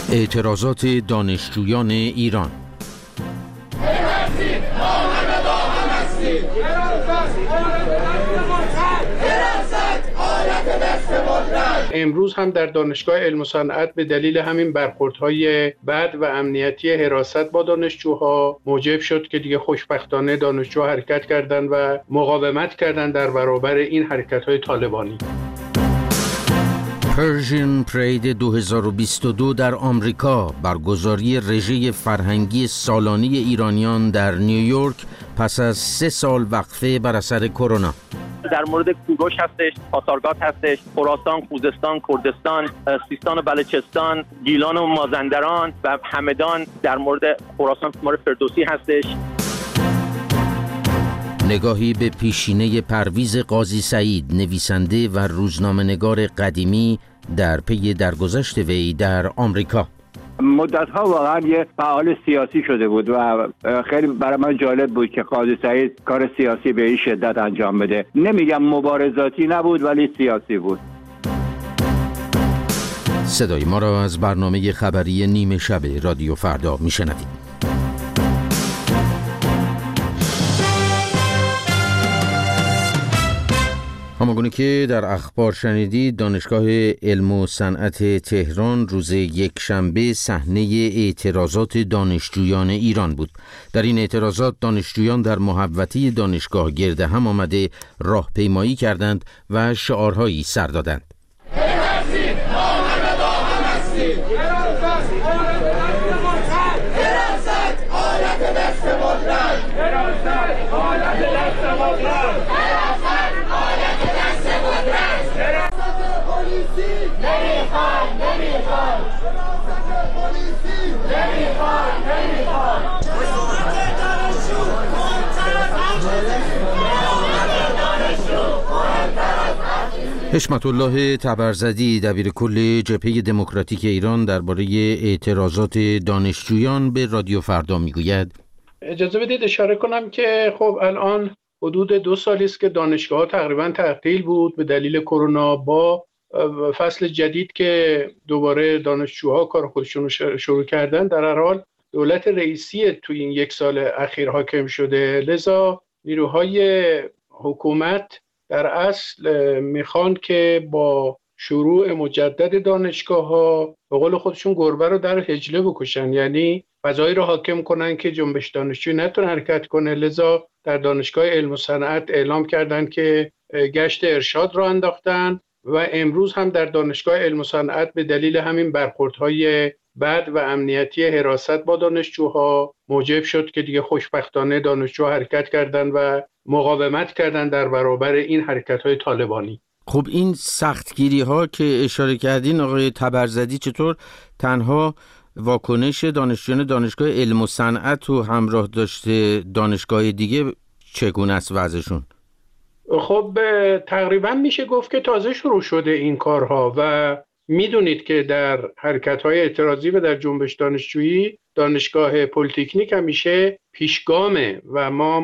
اعتراضات دانشجویان ایران. امروز هم در دانشگاه علم و صنعت به دلیل همین برخوردهای بد و امنیتی حراست با دانشجوها موجب شد که دیگه خوشبختانه دانشجوها حرکت کردند و مقاومت کردند در برابر این حرکت‌های طالبانی. پرژن پرید 2022 در آمریکا، برگزاری رژه فرهنگی سالانه ایرانیان در نیویورک پس از 3 سال وقفه بر اثر کرونا. در مورد کوروش هستش، پاسارگاد هستش، خراسان، خوزستان، کردستان، سیستان و بلوچستان، گیلان و مازندران و همدان. در مورد خراسان مورد فردوسی هستش. نگاهی به پیشینه پرویز قاضی سعید، نویسنده و روزنامه‌نگار قدیمی در پی درگذشت وی در آمریکا. مدت‌ها واقعا یه فعال سیاسی شده بود و خیلی برای من جالب بود که قاضی سعید کار سیاسی به این شدت انجام بده. نمیگم مبارزاتی نبود ولی سیاسی بود. صدای ما را از برنامه خبری نیمه شب رادیو فردا میشنوید. همانگونه که در اخبار شنیدید، دانشگاه علم و صنعت تهران روز یکشنبه صحنه اعتراضات دانشجویان ایران بود. در این اعتراضات دانشجویان در محوطه دانشگاه گرد هم آمده راهپیمایی کردند و شعارهایی سر دادند. حشمت الله تبرزدی، دبیرکل جبهه دموکراتیک ایران، درباره اعتراضات دانشجویان به رادیو فردا میگوید: اجازه بدید اشاره کنم که خب الان حدود 2 سالی است که دانشگاه‌ها تقریباً تعطیل بود به دلیل کرونا. با فصل جدید که دوباره دانشجوها کار خودشون رو شروع کردن، در هر حال دولت رئیسی توی این 1 سال اخیر حاکم شده، لذا نیروهای حکومت در اصل میخوان که با شروع مجدد دانشگاه‌ها به قول خودشون گربه رو در حجله بکشن، یعنی فضایی رو حاکم کنن که جنبش دانشجویی نتونه حرکت کنه. لذا در دانشگاه علم و صنعت اعلام کردن که گشت ارشاد رو انداختن و امروز هم در دانشگاه علم و صنعت به دلیل همین برخوردهای بد و امنیتی حراست با دانشجوها موجب شد که دیگه خوشبختانه دانشجوها حرکت کردن و مقاومت کردن در برابر این حرکت‌های طالبانی. خب این سختگیری ها که اشاره کردین آقای تبرزدی، چطور تنها واکنش دانشجویان دانشگاه علم و صنعت و همراه داشته دانشگاه دیگه چگونه است وضعشون؟ خب تقریبا میشه گفت که تازه شروع شده این کارها و میدونید که در حرکت‌های اعتراضی و در جنبش دانشجویی دانشگاه پلی‌تکنیک همیشه پیشگامه و ما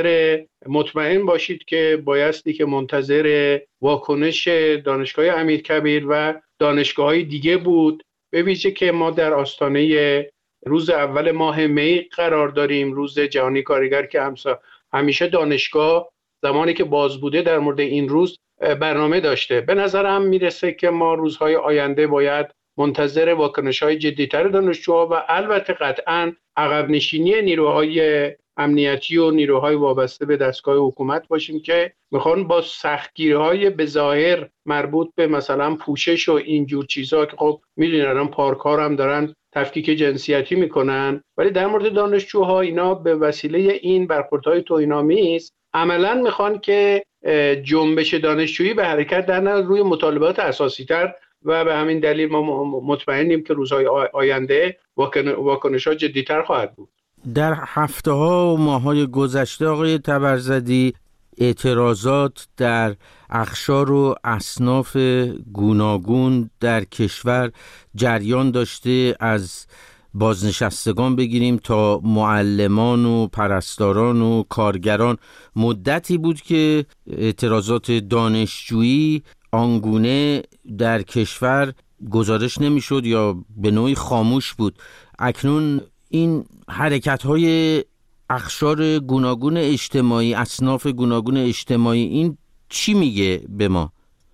مطمئن باشید که بایستی که منتظر واکنش دانشگاه امیرکبیر و دانشگاه‌های دیگه بود، به ویژه که ما در آستانه روز اول ماه می قرار داریم، روز جهانی کارگر، که همیشه دانشگاه زمانی که باز بوده در مورد این روز برنامه داشته. به نظرم میرسه که ما روزهای آینده باید منتظر واکنش‌های جدی‌تر دانشجوها و البته قطعاً عقب نشینی نیروهای امنیتی و نیروهای وابسته به دستگاه حکومت باشیم که میخوان با سختگیری‌های به ظاهر مربوط به مثلا پوشش و اینجور چیزا که خب میدونید الان پارک‌ها هم دارن تفکیک جنسیتی میکنن، ولی در مورد دانشجوها اینا به وسیله این برخوردهای توهین‌آمیز عملاً میخوان که جنبش دانشجویی به حرکت در روی مطالبات اساسی‌تر و به همین دلیل ما مطمئنیم که روزهای آینده واکنش‌ها جدی‌تر خواهد بود. در هفته‌ها و ماه‌های گذشته آقای تبرزدی، اعتراضات در اقشار و اصناف گوناگون در کشور جریان داشته، از بازنشستگان بگیریم تا معلمان و پرستاران و کارگران. مدتی بود که اعتراضات دانشجویی آنگونه در کشور گزارش نمیشد یا به نوعی خاموش بود. اکنون این حرکت‌های اقشار گوناگون اجتماعی، اصناف گوناگون اجتماعی، این چی میگه به ما؟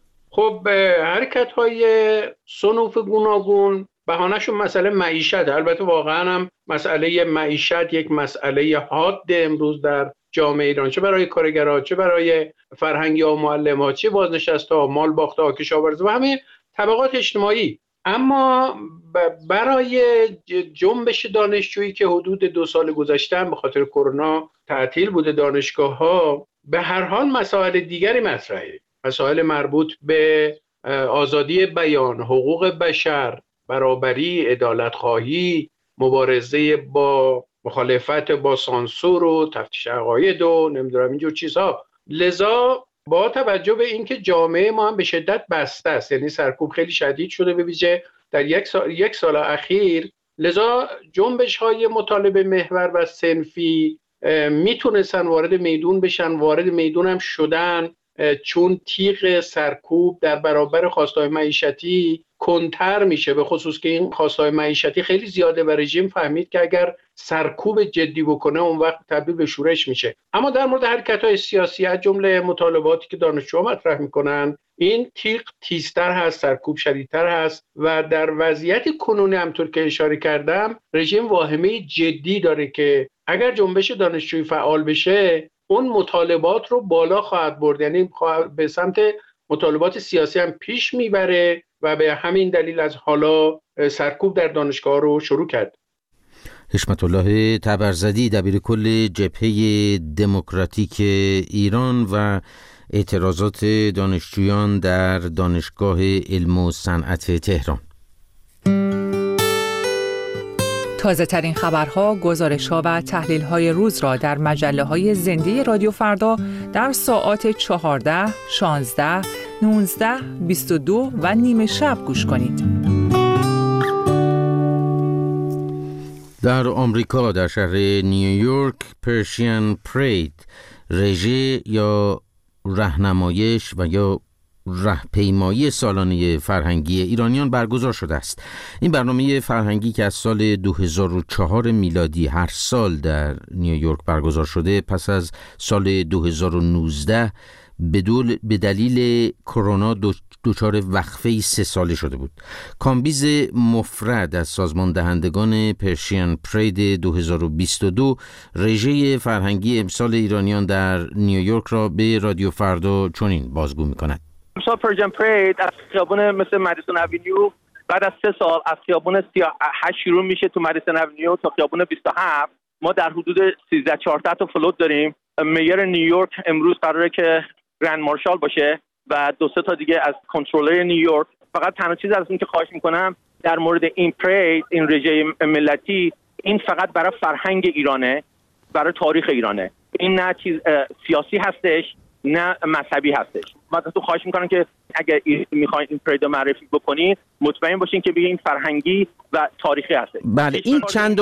خب حرکت‌های صنوف گوناگون بهانه‌شون مسئله معیشت. البته واقعا هم مسئله معیشت یک مسئله حاد امروز در جامعه ایران، چه برای کارگرها، چه برای فرهنگی‌ها و معلم‌ها، چه بازنشسته‌ها، مالباخته‌ها، کشاورزا و همه طبقات اجتماعی. اما برای جنبش دانشجویی که حدود 2 سال گذشته به خاطر کرونا تعطیل بوده دانشگاه‌ها، به هر حال مسائل دیگری مطرحه. مسائل مربوط به آزادی بیان، حقوق بشر، برابری، عدالت‌خواهی، مبارزه با مخالفت با سانسور و تفتیش عقاید و نمیدونم اینجور چیزها. لذا با توجه به اینکه جامعه ما هم به شدت بسته است، یعنی سرکوب خیلی شدید شده به ویژه در یک سال اخیر، لذا جنبش‌های مطالبه محور و صنفی میتونستن وارد میدون بشن، وارد میدون هم شدن، چون تیغ سرکوب در برابر خواستهای معیشتی کنتر میشه، به خصوص که این خواستهای معیشتی خیلی زیاده و رژیم فهمید که اگر سرکوب جدی بکنه اون وقت تبدیل به شورش میشه. اما در مورد حرکت‌های سیاسی از جمله مطالباتی که دانشجوها مطرح میکنن، این تیغ تیزتر هست، سرکوب شدیدتر هست و در وضعیت کنونی همطور که اشاره کردم رژیم واهمه جدی داره که اگر جنبش دانشجویی فعال بشه اون مطالبات رو بالا خواهد برد، یعنی به سمت مطالبات سیاسی هم پیش میبره و به همین دلیل از حالا سرکوب در دانشگاه رو شروع کرد. حشمت الله تبرزدی، دبیر کل جبهه دموکراتیک ایران و اعتراضات دانشجویان در دانشگاه علم و صنعت تهران. تازه ترین خبرها، گزارش‌ها و تحلیل‌های روز را در مجله‌های زنده رادیو فردا در ساعات 14، 16، 19، 22 و نیمه شب گوش کنید. در آمریکا در شهر نیویورک پرشین پرید، رژه یا راهنمایش و یا راهپیمایی سالانه فرهنگی ایرانیان برگزار شده است. این برنامه فرهنگی که از سال 2004 میلادی هر سال در نیویورک برگزار شده، پس از سال 2019 به دلیل کرونا دچار وقفه 3 ساله شده بود. کامبیز مفرد از سازمان دهندگان پرشین پرید 2022 رژه فرهنگی امسال ایرانیان در نیویورک را به رادیو فردا چنین بازگو می‌کند. امسال پرشین پرید از خیابون مثل مدیسون اوینیو بعد از 3 سال از خیابون 38 شروع میشه تو مدیسون اوینیو تا خیابون 27. ما در حدود 13-14 تا فلوت داریم. میر نیویورک امروز قراره که گرند مارشال باشه و 2-3 تا دیگه از کنترلر نیویورک. فقط تنها چیز از این که خواهش میکنم در مورد این پرید، این رژه ملتی، این فقط برای فرهنگ ایرانه، برای تاریخ ایرانه. این نه چیز سیاسی هستش نه مذهبی هستش. من تو خواهش میکنم که اگر میخواین این پرید رو معرفی بکنید مطمئن باشین که بگین فرهنگی و تاریخی هستش. بله، این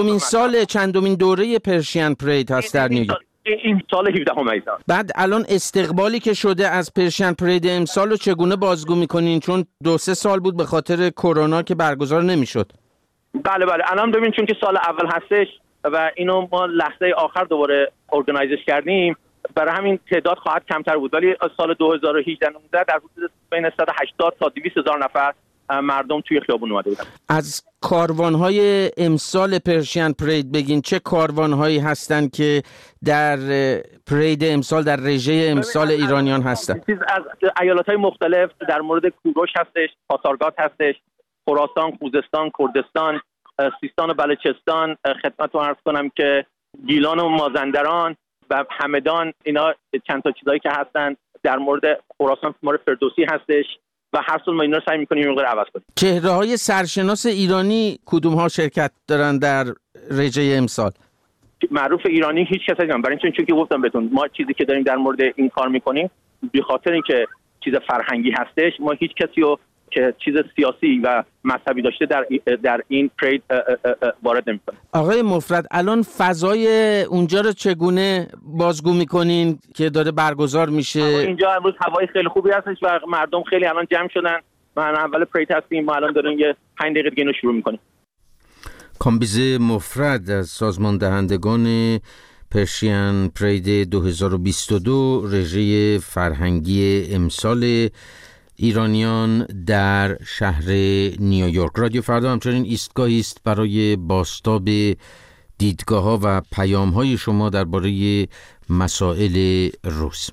چندمین دوره پرشین پرید هست در نیویورک؟ این سال 17 ایزان. بعد الان استقبالی که شده از پرشین پرید امسال رو چگونه بازگو میکنین؟ چون 2-3 سال بود به خاطر کرونا که برگزار نمیشد. بله الان ببین چون که سال اول هستش و اینو ما لحظه آخر دوباره ارگانایزش کردیم، برای همین تعداد خواهد کمتر بود، ولی سال 2018 در حدود بین 180 تا 200 هزار نفر مردم توی خیابون اومده بودن. از کاروان‌های امسال پرشین پرید بگین، چه کاروان‌هایی هستن که در پرید امسال، در رژه امسال ایرانیان هستن؟ از ایالت‌های مختلف در مورد کوروش هستش، پاسارگاد هستش، خراسان، خوزستان، کردستان، سیستان و بلوچستان، خدمتتون عرض کنم که گیلان و مازندران و همدان، اینا چند تا چیزایی که هستن. در مورد خراسان مورد فردوسی هستش و هر سال ما اینا رو سعی می‌کنیم این عوض کنیم. چهره‌های سرشناس ایرانی کدوم ها شرکت دارن در رژه امسال؟ معروف ایرانی هیچ کس نمی‌دونم، برای چون که گفتم بهتون ما چیزی که داریم در مورد این کار می‌کنیم به خاطر اینکه چیز فرهنگی هستش، ما هیچ کسی رو که چیز سیاسی و مذهبی داشته در این پرید وارد نمی‌کنه. آقای مفرد، الان فضای اونجا رو چگونه بازگو می‌کنین که داره برگزار میشه؟ اینجا امروز هوای خیلی خوبی هستش و مردم خیلی الان جمع شدن من اول پریت هستیم، ما الان داریم یه 5 دقیقه دیگه اینو شروع میکنیم. کامبیز مفرد از سازمان دهندگان پرشین پرید 2022 رژه فرهنگی امسال ایرانیان در شهر نیویورک. رادیو فردا همچنین ایستگاهی است برای بازتاب دیدگاه‌ها و پیام‌های شما درباره مسائل روز.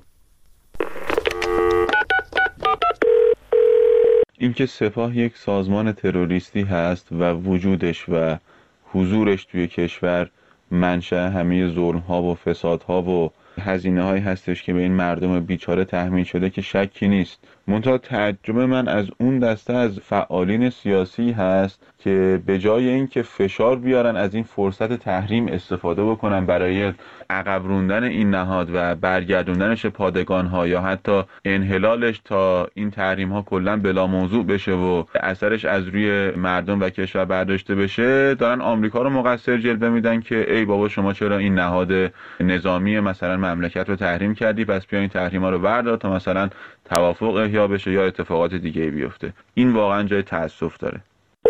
اینکه سپاه یک سازمان تروریستی هست و وجودش و حضورش توی کشور منشأ همه ظلم‌ها و فسادها و هزینه‌هایی هستش که به این مردم بیچاره تحمیل شده که شکی نیست. منتها تعجب من از اون دسته از فعالین سیاسی هست که به جای اینکه فشار بیارن از این فرصت تحریم استفاده بکنن برای عقب روندن این نهاد و برگردوندنش پادگان‌ها یا حتی انحلالش تا این تحریم‌ها کلاً بلا موضوع بشه و اثرش از روی مردم و کشور برداشته بشه، دارن آمریکا رو مقصر جلوه میدن که ای بابا شما چرا این نهاد نظامی مثلا مملکت رو تحریم کردی، پس بیا این تحریم‌ها رو بردار تا مثلا توافق احیا بشه یا اتفاقات دیگه بیفته. این واقعا جای تأسف داره.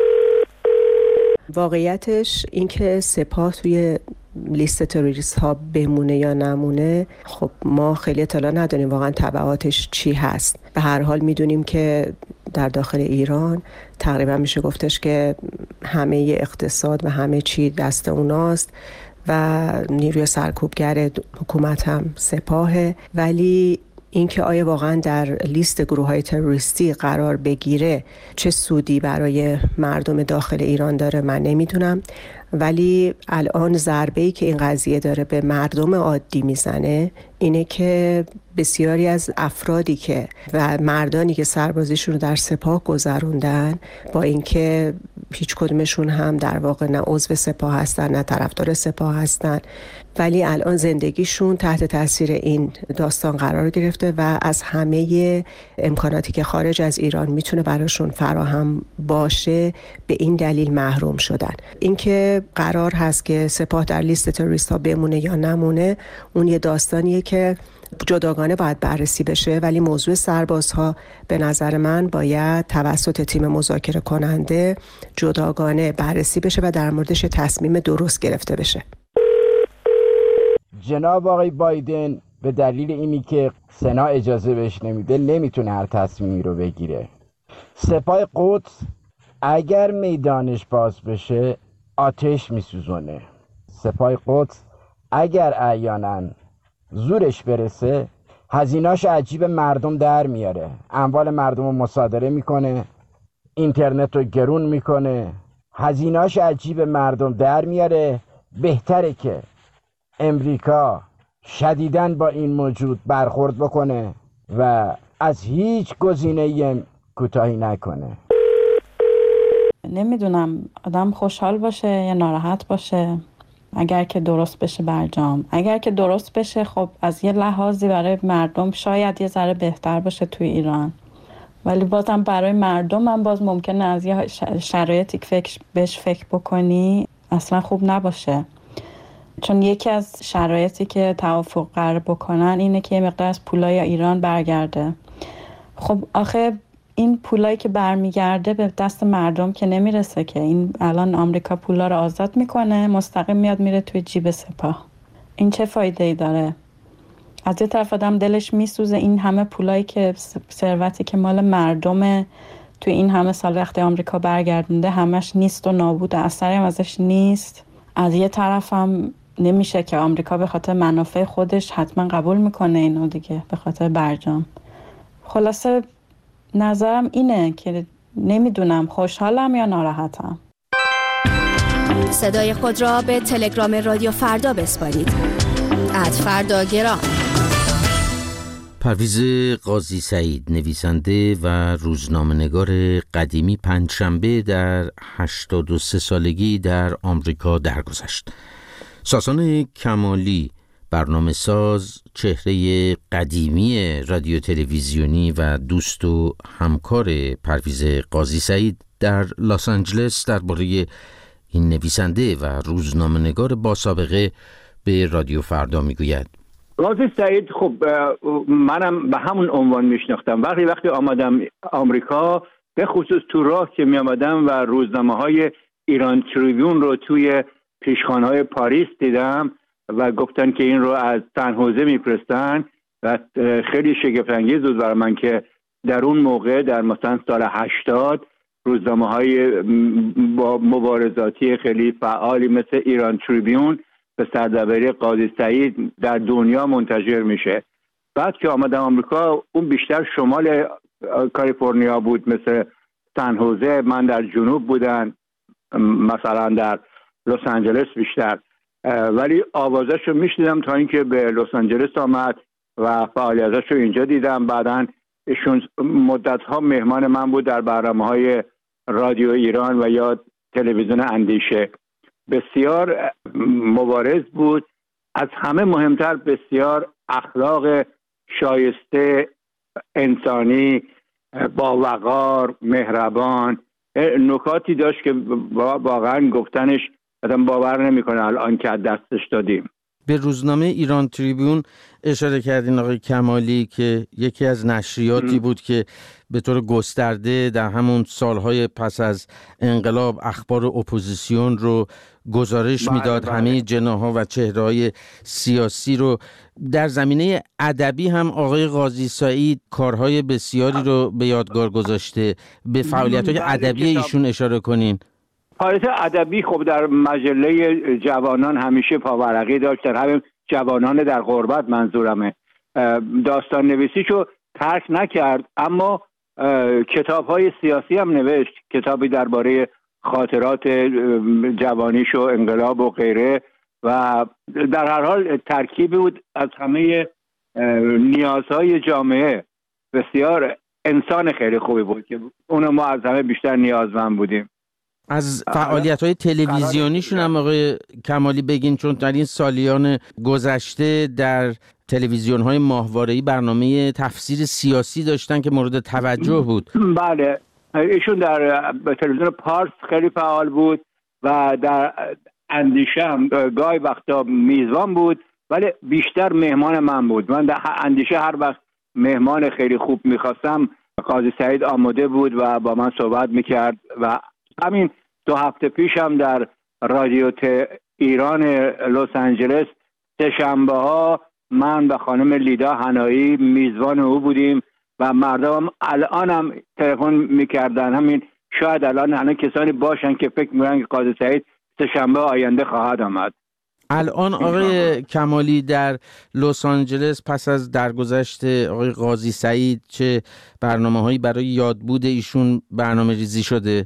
واقعیتش اینکه سپاه توی لیست تروریست ها بمونه یا نمونه، خب ما خیلی اطلاع نداریم واقعا تبعاتش چی هست. به هر حال میدونیم که در داخل ایران تقریبا میشه گفتش که همه اقتصاد و همه چی دست اوناست و نیروی سرکوبگر حکومت هم سپاهه، ولی اینکه آیا واقعا در لیست گروه‌های تروریستی قرار بگیره چه سودی برای مردم داخل ایران داره من نمیدونم، ولی الان ضربه‌ای که این قضیه داره به مردم عادی میزنه اینه که بسیاری از افرادی که و مردانی که سربازیشون رو در سپاه گذروندن، با اینکه هیچ کدومشون هم در واقع نه عضو سپاه هستن نه طرفدار سپاه هستن، ولی الان زندگیشون تحت تاثیر این داستان قرار گرفته و از همه امکاناتی که خارج از ایران میتونه براشون فراهم باشه به این دلیل محروم شدن. اینکه قرار هست که سپاه در لیست تروریست ها بمونه یا نمونه، اون یه داستانیه که جداگانه باید بررسی بشه، ولی موضوع سربازها به نظر من باید توسط تیم مذاکره کننده جداگانه بررسی بشه و در موردش تصمیم درست گرفته بشه. جناب آقای بایدن به دلیل اینی که سنا اجازه بهش نمیده نمیتونه هر تصمیمی رو بگیره. سپاه قدس اگر میدانش باز بشه آتش میسوزونه. سپاه قدس اگر احیانا زورش برسه هزینه‌اش عجیب مردم در میاره، اموال مردم رو مصادره میکنه، اینترنت رو گرون میکنه، هزینه‌اش عجیب مردم در میاره. بهتره که امریکا شدیداً با این موجود برخورد بکنه و از هیچ گزینه‌ای کوتاهی نکنه. نمیدونم آدم خوشحال باشه یا ناراحت باشه اگر که درست بشه برجام. اگر که درست بشه خب از یه لحاظی برای مردم شاید یه ذره بهتر باشه توی ایران، ولی بازم برای مردم هم باز ممکنه از یه شرایطی که بهش فکر بکنی اصلا خوب نباشه. چون یکی از شرایطی که توافق قرار بکنن اینه که یه مقدار از پولای ایران برگرده. خب آخه این پولایی که برمیگرده به دست مردم که نمیرسه که. این الان آمریکا پولا رو آزاد میکنه، مستقیم میاد میره توی جیب سپاه. این چه فایده‌ای داره؟ از یه طرف آدم دلش میسوزه این همه پولایی که ثروتی که مال مردمه توی این همه سال وقتی آمریکا برگردونده همش نیست و نابود، اثری هم ازش نیست. از یه طرف هم نمیشه که آمریکا به خاطر منافع خودش حتما قبول میکنه اینو دیگه، به خاطر برجام. خلاصه نظرم اینه که نمیدونم خوشحالم یا ناراحتم. صدای خود را به تلگرام رادیو فردا بسپارید. @فرداگرام. پرویز قاضی سعید، نویسنده و روزنامه‌نگار قدیمی، پنجشنبه در 83 سالگی در آمریکا درگذشت. ساسان کمالی، برنامه ساز، چهره قدیمی رادیو تلویزیونی و دوست و همکار پرویز قاضی سعید، در لس آنجلس درباره این نویسنده و روزنامه‌نگار با سابقه به رادیو فردا میگوید. قاضی سعید خب منم به همون عنوان میشناختم. وقتی آمدم آمریکا به خصوص تو راه که می آمدم و روزنامه‌های ایران تریبیون رو توی پیشخوان‌های پاریس دیدم و گفتن که این رو از سن خوزه میفرستن و خیلی شگفت انگیز بود برای من که در اون موقع در مثلا سال 80 روزنامه‌های با مبارزاتی خیلی فعالی مثل ایران تریبیون به سردبیری قاضی سعید در دنیا منتشر میشه. بعد که آمدم آمریکا اون بیشتر شمال کالیفرنیا بود، مثل سن خوزه، من در جنوب بودن، مثلا در لس آنجلس بیشتر، ولی آوازش رو میشنیدم تا اینکه به لس آنجلس آمد و فعالیتش رو اینجا دیدم. بعداً ایشون مدت‌ها مهمان من بود در برنامه‌های رادیو ایران و یا تلویزیون اندیشه. بسیار مبارز بود، از همه مهمتر بسیار اخلاق شایسته، انسانی، با وقار، مهربان، نکاتی داشت که واقعا گفتنش آدم باور نمیکنه الان که از دستش دادیم. به روزنامه ایران تریبیون اشاره کردین آقای کمالی که یکی از نشریاتی بود که به طور گسترده در همون سالهای پس از انقلاب اخبار اپوزیسیون رو گزارش میداد. همه جناح‌ها و چهره‌های سیاسی رو. در زمینه ادبی هم آقای قاضی سعید کارهای بسیاری رو به یادگار گذاشته. به فعالیت‌های ادبی ایشون اشاره کنین. فعالیت ادبی خب در مجله جوانان همیشه پاورقی داشت، در همین جوانان در غربت منظورمه. داستان نویسیشو ترک نکرد، اما کتاب‌های سیاسی هم نوشت، کتابی درباره خاطرات جوانیش و انقلاب و غیره، و در هر حال ترکیبی بود از همه نیازهای جامعه. بسیار انسان خیلی خوبی بود که اونو ما از همه بیشتر نیازمند بودیم. از فعالیت‌های تلویزیونیشون هم آقای کمالی بگین، چون در این سالیان گذشته در تلویزیون‌های ماهواره‌ای برنامه تفسیر سیاسی داشتن که مورد توجه بود. بله، ایشون در تلویزیون پارس خیلی فعال بود و در اندیشه هم گاهی وقتا میزبان بود، ولی بیشتر مهمان من بود. من در اندیشه هر وقت مهمان خیلی خوب می‌خواستم، قاضی سعید آماده بود و با من صحبت می‌کرد. و همین 2 هفته پیش هم در رادیو ایران لس آنجلس سه‌شنبه‌ها من و خانم لیدا حنایی میزبان او بودیم و مردم الان هم تلفن میکردن. همین شاید الان کسانی باشن که فکر میکنن که قاضی سعید سه‌شنبه آینده خواهد آمد. الان آقای کمالی در لس آنجلس پس از درگذشت آقای قاضی سعید چه برنامه‌هایی برای یادبود ایشون برنامه ریزی شده؟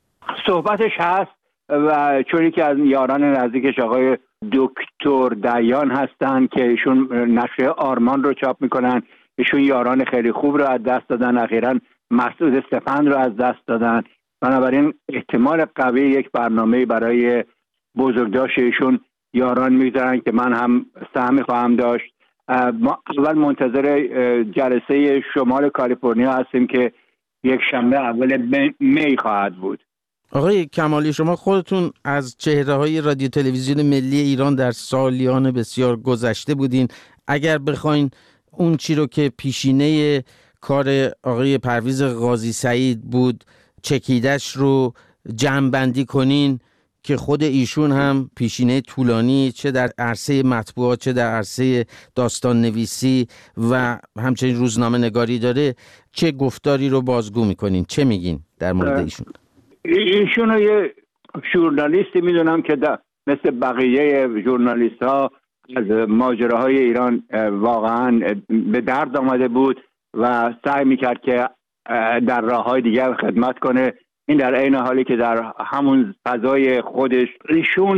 صحبتش هست و چونی که از یاران نزدیکش آقای دکتر دیان هستن که ایشون نشریه آرمان رو چاپ میکنن. ایشون یاران خیلی خوب رو از دست دادن، اخیراً مسعود استفند رو از دست دادن. بنابراین احتمال قوی یک برنامه برای بزرگداشت ایشون یاران میذارن که من هم سهمی خواهم داشت. ما اول منتظر جلسه شمال کالیفرنیا هستیم که یک شنبه اول می خواهد بود. آقای کمالی، شما خودتون از چهره‌های رادیو تلویزیون ملی ایران در سالیان بسیار گذشته بودین. اگر بخواین اون چی رو که پیشینه کار آقای پرویز قاضی سعید بود چکیدش رو جمع‌بندی کنین که خود ایشون هم پیشینه طولانی چه در عرصه مطبوعات چه در عرصه داستان نویسی و همچنین روزنامه نگاری داره، چه گفتاری رو بازگو میکنین؟ چه میگین در مورد ایشون؟ ایشون یه ژورنالیستی میدونم که مثل بقیه ژورنالیست ها از ماجراهای ایران واقعا به درد آمده بود و سعی میکرد که در راههای دیگر خدمت کنه. این در عین حالی که در همون فضای خودش ایشون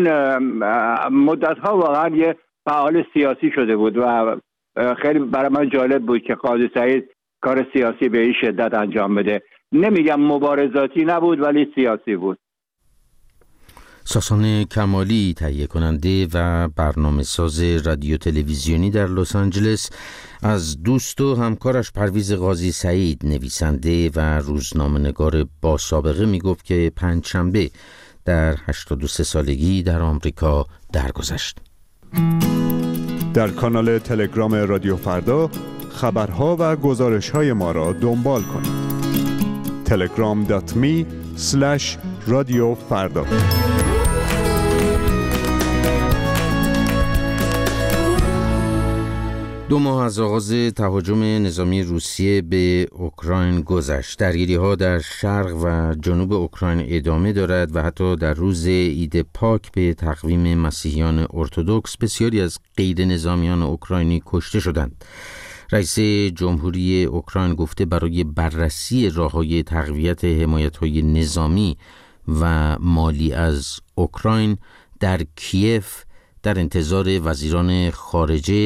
مدتها واقعا یه فعال سیاسی شده بود و خیلی برای من جالب بود که قاضی سعید کار سیاسی به این شدت انجام بده. نمیگم مبارزاتی نبود ولی سیاسی بود. ساسان کمالی، تهیه کننده و برنامه ساز رادیو تلویزیونی در لس آنجلس، از دوست و همکارش پرویز قاضی سعید، نویسنده و روزنامه‌نگار با سابقه، میگفت که پنجشنبه در 83 سالگی در آمریکا درگذشت. در کانال تلگرام رادیو فردا خبرها و گزارش‌های ما را دنبال کنید. telegram.me/radiofrda. دو ماه از آغاز تهاجم نظامی روسیه به اوکراین گذشت. درگیری‌ها در شرق و جنوب اوکراین ادامه دارد و حتی در روز عید پاک به تقویم مسیحیان ارتدوکس بسیاری از غیر نظامیان اوکراینی کشته شدند. رئیس جمهوری اوکراین گفته برای بررسی راه‌های تقویت حمایت‌های نظامی و مالی از اوکراین در کیف در انتظار وزیران خارجه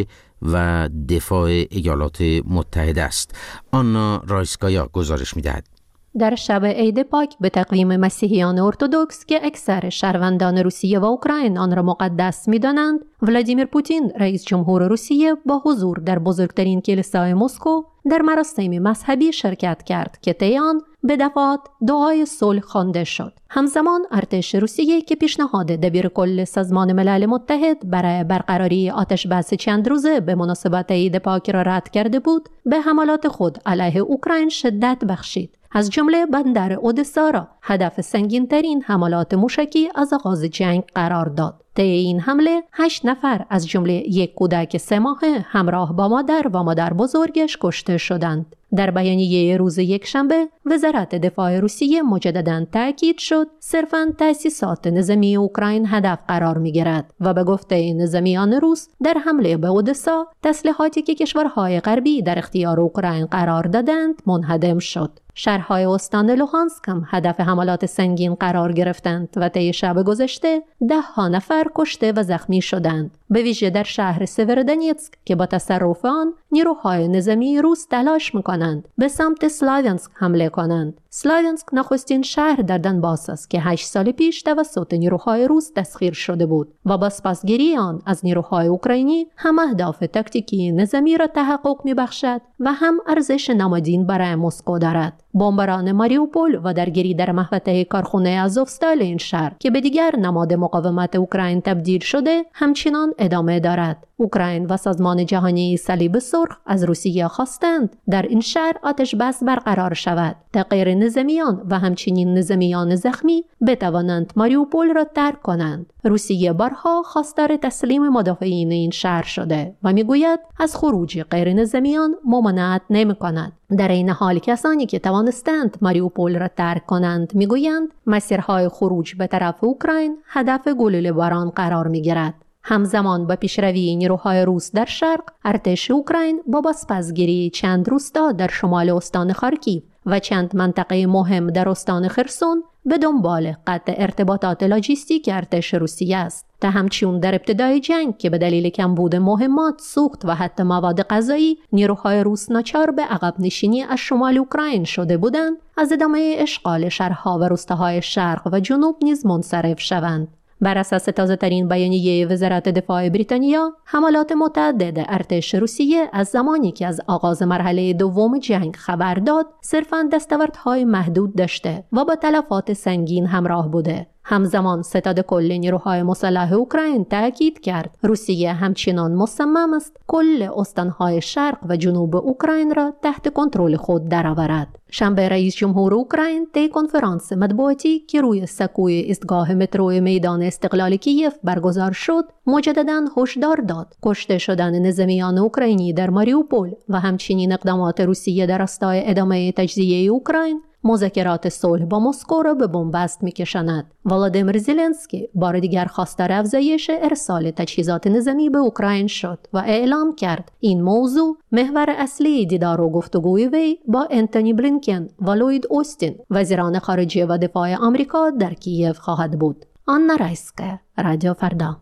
و دفاع ایالات متحده است. آنا رایسکایا گزارش می‌دهد. در شب عید پاک به تقویم مسیحیان ارتدوکس که اکثر شهروندان روسیه و اوکراین آن را مقدس می‌دانند، ولادیمیر پوتین رئیس جمهور روسیه با حضور در بزرگترین کلیسای مسکو در مراسم مذهبی شرکت کرد که طی آن به دفعات دعای صلح خوانده شد. همزمان ارتش روسیه که پیشنهاد دبیرکل سازمان ملل متحد برای برقراری آتش‌بس چند روزه به مناسبت عید پاک را رد کرده بود، به حملات خود علیه اوکراین شدت بخشید. از جمله بندر اودسا را هدف سنگین‌ترین حملات موشکی از آغاز جنگ قرار داد. طی این حمله 8 نفر از جمله یک کودک 3 ماهه همراه با مادر و مادر بزرگش کشته شدند. در بیانیه روز یکشنبه وزارت دفاع روسیه مجدداً تاکید شد صرفاً تأسیسات نظامی اوکراین هدف قرار می‌گیرد و به گفته نظامیان روس در حمله به اودسا تسلیحاتی که کشورهای غربی در اختیار اوکراین قرار دادند منهدم شد. شهرهای استان لوهانسک هم هدف حملات سنگین قرار گرفتند و طی شب گذشته 10 نفر کشته و زخمی شدند. به ویژه در شهر سیورودونیتسک که با تصرف آن نیروهای نظامی روس تلاش می‌کنند به سمت سلاویانسک حمله کنند. سلاویانسک نخستین شهر در دنباس است که 8 سال پیش توسط نیروهای روس تسخیر شده بود و با سپاسگیری آن از نیروهای اوکراینی هم اهداف تاکتیکی نظامی را تحقق می‌بخشد و هم ارزش نمادین برای مسکو دارد. بمباران ماریوپول و درگیری در محوطه کارخانه آزوفستال این شهر که به دیگر نماد مقاومت اوکراین تبدیل شده همچنان ادامه دارد. اوکراین و سازمان جهانی صلیب سرخ از روسیه خواستند در این شهر آتش بس برقرار شود تا غیر نظامیان و همچنین نظامیان زخمی بتوانند ماریوپول را ترک کنند. روسیه بارها خواستار تسلیم مدافعین این شهر شده و میگوید از خروج غیر نظامیان ممانعت نمی‌کند. در این حال کسانی که توانستند ماریوپول را ترک کنند میگویند مسیرهای خروج به طرف اوکراین هدف گلوله باران قرار میگیرد. همزمان با پیشروی نیروهای روس در شرق، ارتش اوکراین با بازپسگیری چند روستا در شمال استان خارکیو و چند منطقه مهم در استان خرسون به دنبال قطع ارتباطات لاجستیک ارتش روسیه است. تا همچنین در ابتدای جنگ که به دلیل کمبود مهمات، سوخت و حتی مواد غذایی نیروهای روس ناچار به عقب نشینی از شمال اوکراین شده بودند، از ادامه اشغال شهرها و روستاهای شرق و جنوب نیز منصرف شوند. بر اساس تازه‌ترین بیانیه وزارت دفاع بریتانیا، حملات متعدد ارتش روسیه از زمانی که از آغاز مرحله دوم جنگ خبر داد، صرفاً دستاوردهای محدود داشته و با تلفات سنگین همراه بوده. همزمان ستاد کل نیروهای مسلح اوکراین تاکید کرد روسیه همچنان مصمم است کل استانهای شرق و جنوب اوکراین را تحت کنترل خود درآورد. شنبه رئیس جمهور اوکراین طی کنفرانس مطبوعاتی که روی سکوی ایستگاه مترو میدان استقلال کیف برگزار شد، مجدداً هشدار داد کشته شدن نظامیان اوکراینی در ماریوپول و همچنین اقدامات روسیه در راستای ادامه تجزیه اوکراین مذاکرات صلح با مسکو را به بنبست می‌کشاند. ولادیمیر زلنسکی بار دیگر خواستار افزایش ارسال تجهیزات نظامی به اوکراین شد و اعلام کرد این موضوع محور اصلی دیدار و گفتگوی وی با انتونی بلینکن و لوید اوستین وزیران خارجه و دفاع آمریکا در کیف خواهد بود. آنا رایسکایا، رادیو فردا.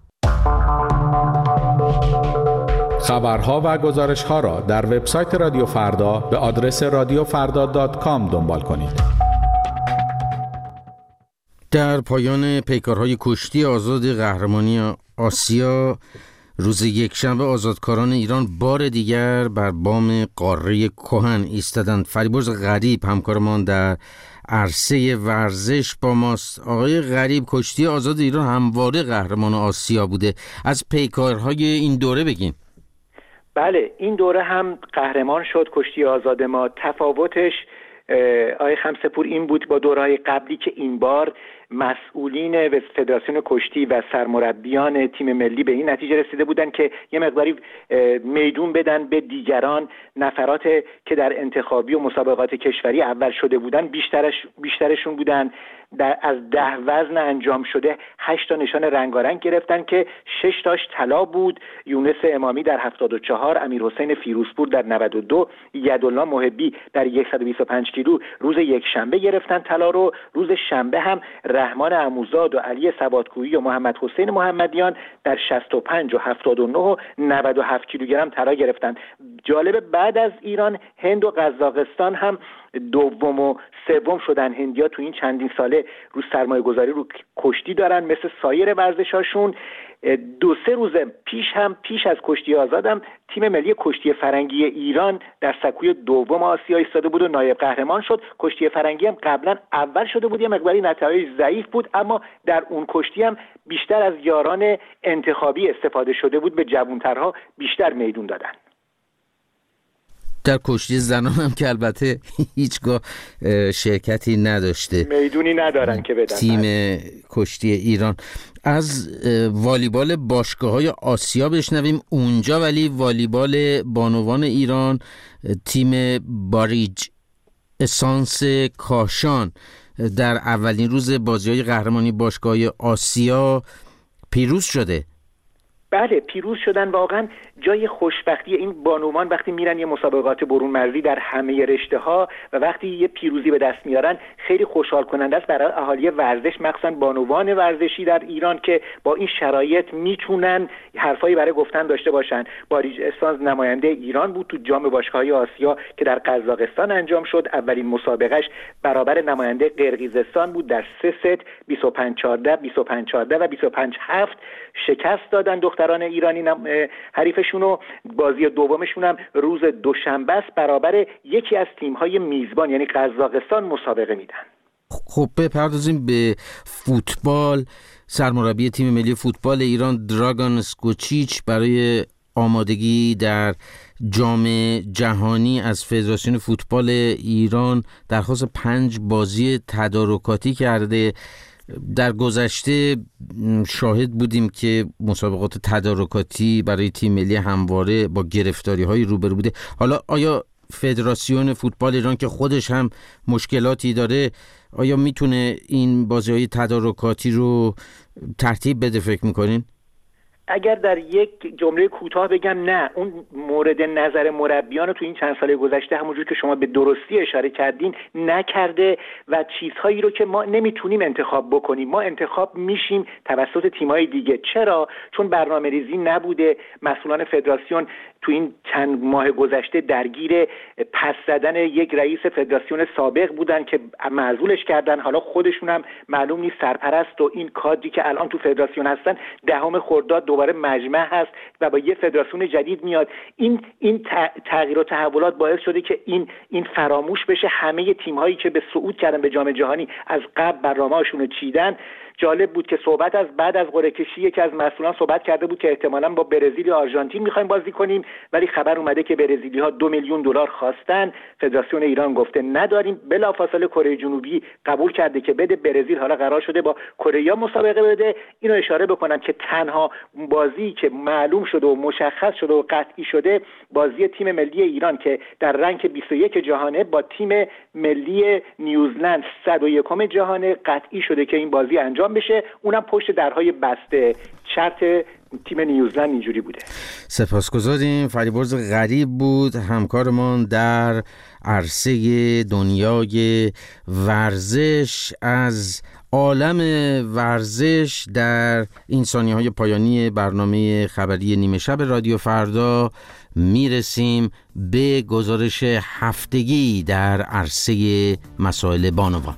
خبرها و گزارش‌ها را در وبسایت رادیو فردا به آدرس radiofrda.com دنبال کنید. در پایان پیکارهای کشتی آزاد قهرمانی آسیا، روز یکشنبه آزادکاران ایران بار دیگر بر بام قاره کهن ایستادند. فریبرز غریب همکارمان در عرصه ورزش با ماست. آقای غریب، کشتی آزاد ایران همواره قهرمان آسیا بوده. از پیکارهای این دوره بگین. بله، این دوره هم قهرمان شد کشتی آزاد ما. تفاوتش آقای خمسه‌پور این بود با دورهای قبلی که این بار مسئولین فدراسیون کشتی و سرمربیان تیم ملی به این نتیجه رسیده بودن که یه مقداری میدون بدن به دیگران، نفرات که در انتخابی و مسابقات کشوری اول شده بودن بیشترشون بودن. از 10 وزن انجام شده 8 تا نشان رنگارنگ گرفتن که 6 تاش طلا بود. یونس امامی در 74، امیرحسین فیروزپور در 92، یدالله محبی در 125 کیلو روز یکشنبه گرفتن طلا رو. روز شنبه هم رحمان عموزاد و علی ثباتگویی و محمد حسین محمدیان در 65 و 79 و 97 کیلوگرم طلا گرفتن. جالب بعد از ایران هند و قزاقستان هم دوم و سوم شدن. هندیا تو این چندین ساله رو سرمایه گذاری رو کشتی دارن مثل سایر ورزشاشون. 2-3 روز پیش از کشتی آزادم تیم ملی کشتی فرنگی ایران در سکوی دوم آسیا ایستاده بود و نایب قهرمان شد. کشتی فرنگی هم قبلا اول شده بود، یه مقداری نتایج ضعیف بود، اما در اون کشتی هم بیشتر از یاران انتخابی استفاده شده بود، به جوانترها بیشتر میدون دادن. در کشتی زنان هم که البته هیچگاه شرکتی نداشته، میدونی ندارن که بدن. تیم کشتی ایران. از والیبال باشگاه‌های آسیا بشنویم اونجا، ولی والیبال بانوان ایران تیم باریج اسانس کاشان در اولین روز بازی‌های قهرمانی باشگاه‌های آسیا پیروز شده. بله پیروز شدن. واقعا جای خوشبختی این بانوان وقتی میرن یه مسابقات برون مرزی در همه رشته ها و وقتی یه پیروزی به دست میارن خیلی خوشحال کننده است برای اهالی ورزش، مخصوصا بانوان ورزشی در ایران که با این شرایط میتونن حرفایی برای گفتن داشته باشن. باریج اسانس نماینده ایران بود تو جام باشگاه‌های آسیا که در قزاقستان انجام شد. اولین مسابقهش برابر نماینده قرقیزستان بود در 3 ست 25-14 25-14 و 25-7 شکست دادن دختران ایرانی حریفشون و بازی دومشون هم روز دوشنبه است برابر یکی از تیم‌های میزبان یعنی قزاقستان مسابقه میدن. خب بپردازیم به فوتبال. سرمربی تیم ملی فوتبال ایران دراگان اسکوچیچ برای آمادگی در جام جهانی از فدراسیون فوتبال ایران درخواست 5 بازی تدارکاتی کرده. در گذشته شاهد بودیم که مسابقات تدارکاتی برای تیم ملی همواره با گرفتاری‌های روبرو بوده. حالا آیا فدراسیون فوتبال ایران که خودش هم مشکلاتی داره، آیا میتونه این بازی‌های تدارکاتی رو ترتیب بده؟ فکر می‌کنین؟ اگر در یک جمله کوتاه بگم، نه، اون مورد نظر مربیان رو تو این چند سال گذشته همونجور که شما به درستی اشاره کردین نکرده و چیزهایی رو که ما نمیتونیم انتخاب بکنیم ما انتخاب میشیم توسط تیم‌های دیگه. چرا؟ چون برنامه‌ریزی نبوده. مسئولان فدراسیون تو این چند ماه گذشته درگیر پس زدن یک رئیس فدراسیون سابق بودن که معزولش کردن. حالا خودشون هم معلوم نیست سرپرست و این کادری که الان تو فدراسیون هستن 10 خرداد دوباره مجمع هست و با یه فدراسیون جدید میاد. این تغییر و تحولات باعث شده که این فراموش بشه. همه تیم‌هایی که به صعود کردن به جام جهانی از قبل برنامه‌هاشون رو چیدن. جالب بود که بعد از قرعه کشی یکی از مسئولان صحبت کرده بود که احتمالاً با برزیل یا آرژانتین می‌خوایم بازی کنیم، ولی خبر اومده که برزیلی‌ها $2 میلیون خواستن. فدراسیون ایران گفته نداریم. بلافاصله کره جنوبی قبول کرده که بده. برزیل حالا قرار شده با کره مسابقه بده. اینو اشاره بکنم که تنها بازی که معلوم شده و مشخص شده و قطعی شده بازی تیم ملی ایران که در رنک 21 جهانه با تیم ملی نیوزلند 101 جهانه قطعی شده که این بازی انجام بشه. اونم پشت درهای بسته. شرط تیم نیوزلند اینجوری بوده. سپاسگزاریم. فریبرز غریب بود همکارمان در عرصه دنیای ورزش. از عالم ورزش در این ثانیه‌های پایانی برنامه خبری نیمه شب رادیو فردا میرسیم به گزارش هفتگی در عرصه مسائل بانوان.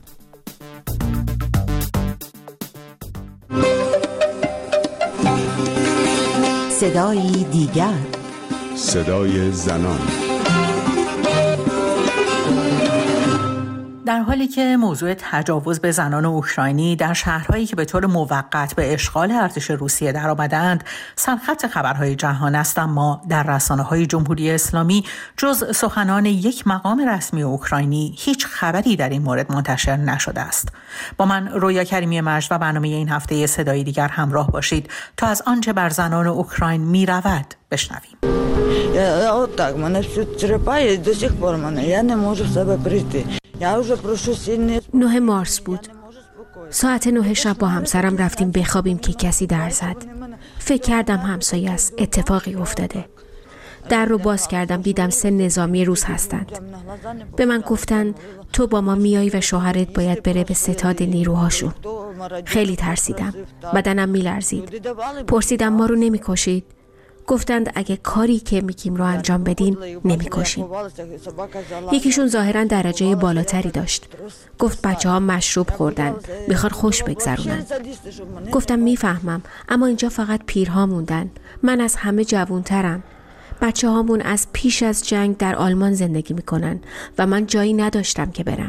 صدای دیگر، صدای زنان. در حالی که موضوع تجاوز به زنان اوکراینی در شهرهایی که به طور موقت به اشغال ارتش روسیه درآمدند سرخط خبرهای جهان است، اما در رسانه‌های جمهوری اسلامی جز سخنان یک مقام رسمی اوکراینی هیچ خبری در این مورد منتشر نشده است. با من رویا کریمی مجد و برنامه این هفته صدای دیگر همراه باشید تا از آنچه بر زنان اوکراین می‌رود بشنویم. Так, мене все черепає, до сих пор мене. Я не можу в себе прийти. Я вже прошу сильний. 9 مارس بود. ساعت 9 شب با همسرم رفتیم بخوابیم که کسی در زد. فکر کردم همسایه است، اتفاقی افتاده. در رو باز کردم، دیدم 3 نظامی روس هستند. به من گفتن تو با ما میایی و شوهرت باید بره به ستاد نیروهاشون. خیلی ترسیدم. بدنم میلرزید. پرسیدم ما رو نمیکشید؟ گفتند اگه کاری که میگیم رو انجام بدین نمیکشیم. یکیشون ظاهراً درجه بالاتری داشت. گفت بچه‌ها مشروب خوردن، میخوان خوش بگذرونن. گفتم میفهمم، اما اینجا فقط پیرها موندن. من از همه جوانترم. بچه‌هامون از پیش از جنگ در آلمان زندگی میکنن و من جایی نداشتم که برم.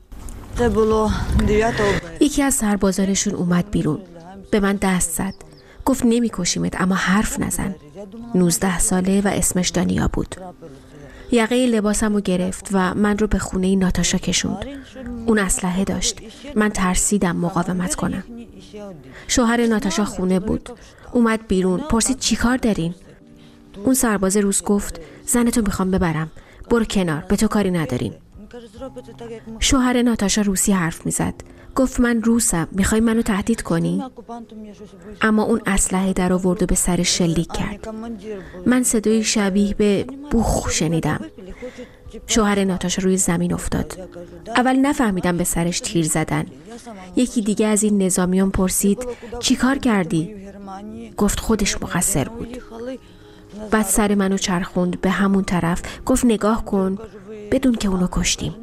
یکی از سربازانشون اومد بیرون، به من دست زد. گفت نمیکشیمت اما حرف نزن. 19 ساله و اسمش دانیا بود. یقه لباسمو گرفت و من رو به خونه ناتاشا کشوند. اون اسلحه داشت. من ترسیدم مقاومت کنم. شوهر ناتاشا خونه بود. اومد بیرون، پرسید چی کار دارین؟ اون سرباز روس گفت زنتو میخوام ببرم، برو کنار، به تو کاری نداریم. شوهر ناتاشا روسی حرف میزد. گفت من روسم، میخوای منو تهدید کنی؟ اما اون اسلحه در آورد و به سر شلیک کرد. من صدای شبیه به بوخ شنیدم. شوهر ناتاشا روی زمین افتاد. اول نفهمیدم به سرش تیر زدن. یکی دیگه از این نظامیان پرسید چی کار کردی؟ گفت خودش مقصر بود. بعد سر منو چرخوند به همون طرف. گفت نگاه کن، بدون که اونو کشتیم.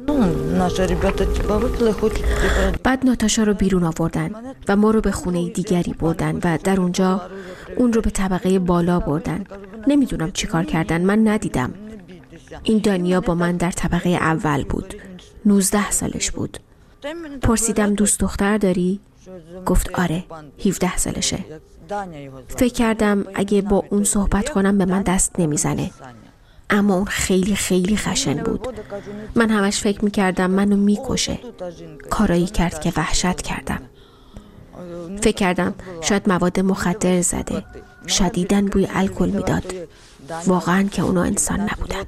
بعد ناتاشا رو بیرون آوردن و ما رو به خونه دیگری بردن و در اونجا اون رو به طبقه بالا بردن. نمیدونم چی کار کردن، من ندیدم. این دانیا با من در طبقه اول بود. 19 سالش بود. پرسیدم دوست دختر داری؟ گفت آره، 17 سالشه. فکر کردم اگه با اون صحبت کنم به من دست نمیزنه. اما اون خیلی خیلی خشن بود. من همش فکر میکردم منو میکشه. کارایی کرد که وحشت کردم. فکر کردم شاید مواد مخدر زده. شدیداً بوی الکل میداد. واقعاً که اونا انسان نبودن.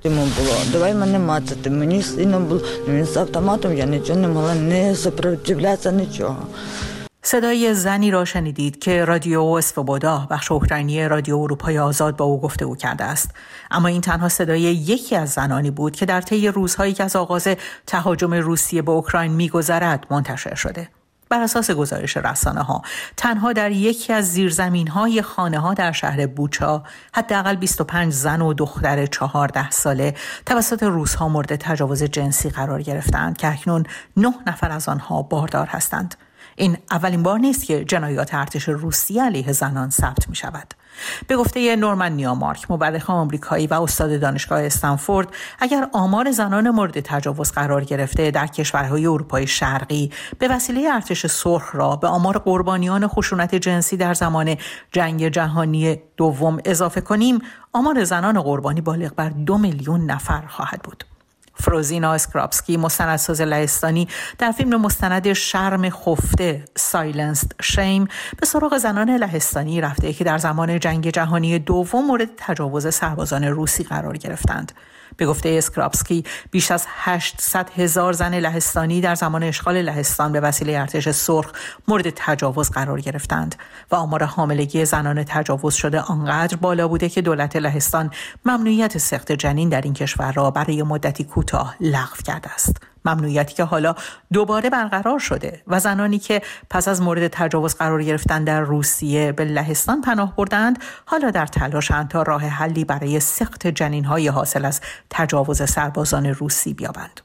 صدای زنی را شنیدید که رادیو اسوبودا، بخش اوکراینی رادیو اروپای آزاد، با او گفتگو کرده است. اما این تنها صدای یکی از زنانی بود که در طی روزهایی که از آغاز تهاجم روسیه به اوکراین می‌گذرد منتشر شده. بر اساس گزارش رسانه‌ها، تنها در یکی از زیرزمین‌های خانه‌ها در شهر بوچا حداقل 25 زن و دختر 14 ساله توسط روس‌ها مورد تجاوز جنسی قرار گرفتند که اکنون 9 نفر از آنها باردار هستند. این اولین بار نیست که جنایات ارتش روسیه علیه زنان ثبت می شود. به گفته نورمن نیامارک، مورخ آمریکایی و استاد دانشگاه استنفورد، اگر آمار زنان مورد تجاوز قرار گرفته در کشورهای اروپای شرقی به وسیله ارتش سرخ را به آمار قربانیان خشونت جنسی در زمان جنگ جهانی دوم اضافه کنیم، آمار زنان قربانی بالغ بر 2 میلیون نفر خواهد بود. فروزینا اسکرابسکی، مستندساز لهستانی، در فیلم مستند شرم خفته سایلنسد شیم به سراغ زنان لهستانی رفته که در زمان جنگ جهانی دوم مورد تجاوز سربازان روسی قرار گرفتند. به گفته اسکرابسکی، بیش از 800,000 زن لهستانی در زمان اشغال لهستان به وسیله ارتش سرخ مورد تجاوز قرار گرفتند و آمار حاملگی زنان تجاوز شده آنقدر بالا بوده که دولت لهستان ممنوعیت سقط جنین در این کشور را برای مدتی کوتاه لغو کرده است. ممنوعیتی که حالا دوباره برقرار شده و زنانی که پس از مورد تجاوز قرار گرفتن در روسیه به لهستان پناه بردند حالا در تلاشند تا راه حلی برای سقط جنین‌های حاصل از تجاوز سربازان روسی بیابند.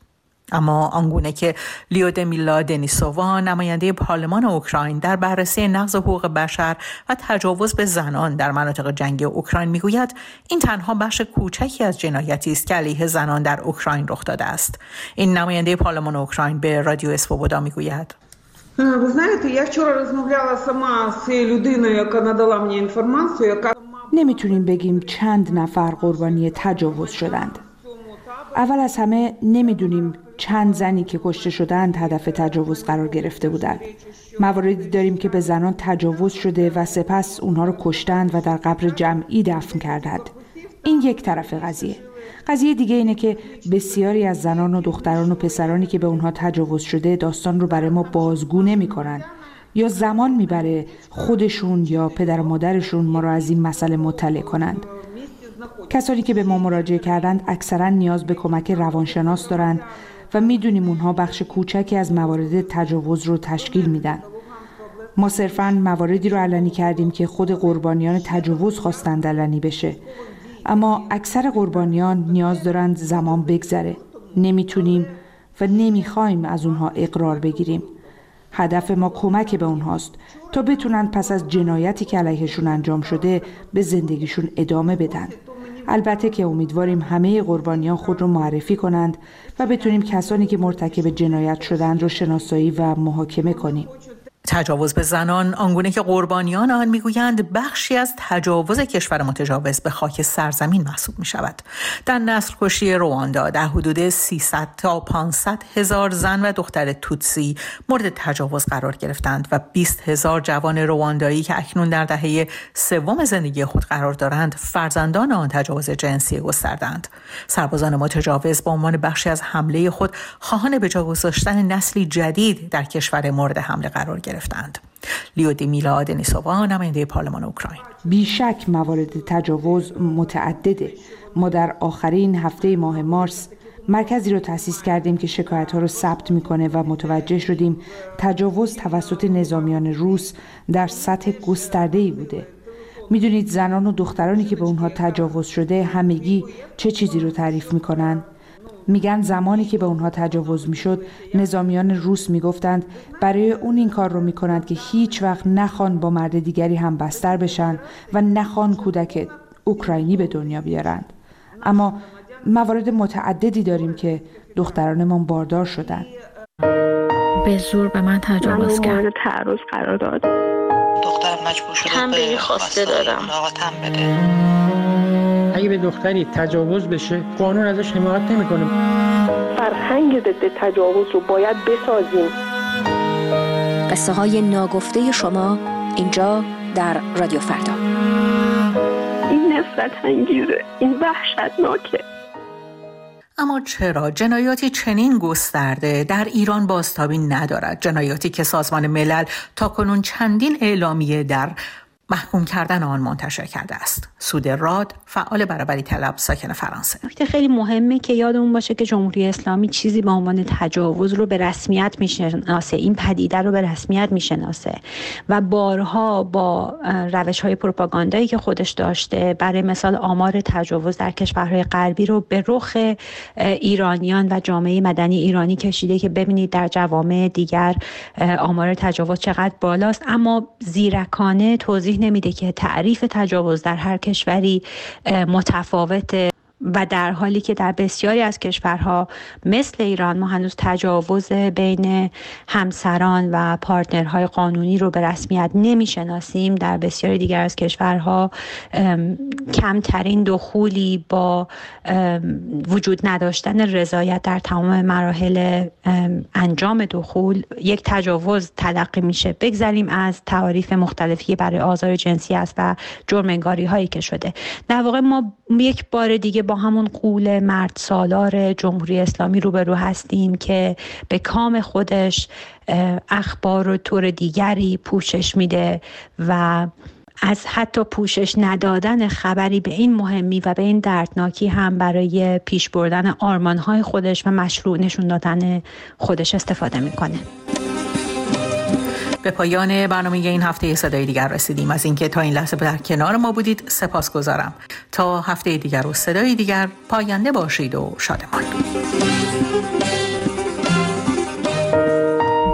اما آنگونه که لیودمیلا دنیسووا نماینده پارلمان اوکراین در بررسی نقض حقوق بشر و تجاوز به زنان در مناطق جنگی اوکراین میگوید، این تنها بخش کوچکی از جنایتی است که علیه زنان در اوکراین رخ داده است. این نماینده پارلمان اوکراین به رادیو اسوبودا میگوید: Ви знаєте, я вчора розмовляла сама з людиною, яка надала мені інформацію, яка نمیتونیم بگیم چند نفر قربانی تجاوز شدند. اول از همه نمیدونیم چند زنی که کشته شدند هدف تجاوز قرار گرفته بودند. مواردی داریم که به زنان تجاوز شده و سپس اونها رو کشتند و در قبر جمعی دفن کردند. این یک طرف قضیه. قضیه دیگه اینه که بسیاری از زنان و دختران و پسرانی که به اونها تجاوز شده داستان رو برای ما بازگو نمی‌کنن، یا زمان میبره خودشون یا پدر و مادرشون ما رو از این مسئله مطلع کنند. کسانی که به ما مراجعه کردند اکثرا نیاز به کمک روانشناس دارند و میدونیم اونها بخش کوچکی از موارد تجاوز رو تشکیل میدن. ما صرفاً مواردی رو علنی کردیم که خود قربانیان تجاوز خواستند علنی بشه، اما اکثر قربانیان نیاز دارند زمان بگذره. نمیتونیم و نمیخوایم از اونها اقرار بگیریم. هدف ما کمک به اونهاست تا بتونن پس از جنایتی که علیهشون انجام شده به زندگیشون ادامه بدن. البته که امیدواریم همه قربانیان خود رو معرفی کنند و بتونیم کسانی که مرتکب جنایت شدند رو شناسایی و محاکمه کنیم. تجاوز به زنان، آنگونه که قربانیان آن میگویند، بخشی از تجاوز کشور متجاوز به خاک سرزمین محسوب می شود. در نسل‌کشی رواندا در حدود 300 تا 500 هزار زن و دختر توتسی مورد تجاوز قرار گرفتند و 20,000 جوان رواندایی که اکنون در دهه سوم زندگی خود قرار دارند فرزندان آن تجاوز جنسی گستردند. سربازان متجاوز به عنوان بخشی از حمله خود خواهان به جا گذاشتن نسلی جدید در کشور مورد حمله قرار گرفتند. لیودمیلا دنیسووا نماینده پارلمان اوکراین: بیشک موارد تجاوز متعدده. ما در آخرین هفته ماه مارس مرکزی رو تأسیس کردیم که شکایت‌ها رو ثبت می‌کنه و متوجه شدیم تجاوز توسط نظامیان روس در سطح گسترده‌ای بوده. میدونید زنان و دخترانی که به اونها تجاوز شده همگی چه چیزی رو تعریف می‌کنن؟ میگن زمانی که به اونها تجاوز میشد نظامیان روس میگفتند برای اون این کار رو میکنند که هیچ وقت نخوان با مرد دیگری هم بستر بشن و نخوان کودک اوکراینی به دنیا بیارند. اما موارد متعددی داریم که دخترانمان باردار شدن. به زور به من تجاوز کرد. مورد تعرض قرار داد. دختر مجبور شده به خواسته دادم. ملاقاتم بده. اگه به دختری تجاوز بشه قانون ازش حمایت نمیکنه. فرهنگ ضد تجاوز رو باید بسازیم. قصه های ناگفته شما اینجا در رادیو فردا. این نفرت انگیزه، این وحشتناکه. اما چرا جنایاتی چنین گسترده در ایران بازتابی ندارد؟ جنایاتی که سازمان ملل تاکنون چندین اعلامیه در محکوم کردن آن منتشر کرده است. سوده راد، فعال برابری طلب، ساکن فرانسه. نکته خیلی مهمه که یادمون باشه که جمهوری اسلامی چیزی به عنوان تجاوز رو به رسمیت میشناسه، این پدیده رو به رسمیت میشناسه و بارها با روش‌های پروپاگاندایی که خودش داشته، برای مثال آمار تجاوز در کشورهای غربی رو به رخ ایرانیان و جامعه مدنی ایرانی کشیده که ببینید در جوامع دیگر آمار تجاوز چقدر بالاست، اما زیرکانه توضیح نمیده که تعریف تجاوز در هر کشوری متفاوته و در حالی که در بسیاری از کشورها مثل ایران ما هنوز تجاوز بین همسران و پارتنرهای قانونی رو به رسمیت نمیشناسیم، در بسیاری دیگر از کشورها کمترین دخولی با وجود نداشتن رضایت در تمام مراحل انجام دخول یک تجاوز تلقی میشه. بگذاریم از تعاریف مختلفی برای آزار جنسی است و جرم انگاری هایی که شده. در واقع ما یک بار دیگه با همون غول مرد سالار جمهوری اسلامی روبرو هستیم که به کام خودش اخبار و طور دیگری پوشش میده و از حتی پوشش ندادن خبری به این مهمی و به این دردناکی هم برای پیش بردن آرمانهای خودش و مشروع نشون دادن خودش استفاده میکنه. به پایان برنامه این هفته صدای دیگر رسیدیم. از اینکه تا این لحظه در کنار ما بودید سپاسگزارم. تا هفته دیگر و صدای دیگر، پاینده باشید و شادمان.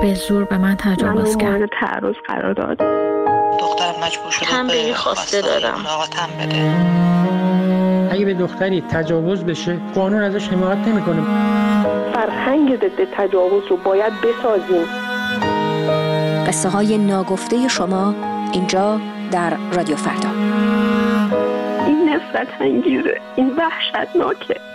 به زور به من تجاوز کرد. من تعرض قرار داد. دختر مجبور شده تنبیه خواسته دادم. آقا بده. اگه به دختری تجاوز بشه قانون ازش حمایت نمیکنه. فرهنگ ضد تجاوز رو باید بسازیم. قصه های ناگفته شما اینجا در رادیو فردا. این نفرت انگیزه، این وحشتناکه.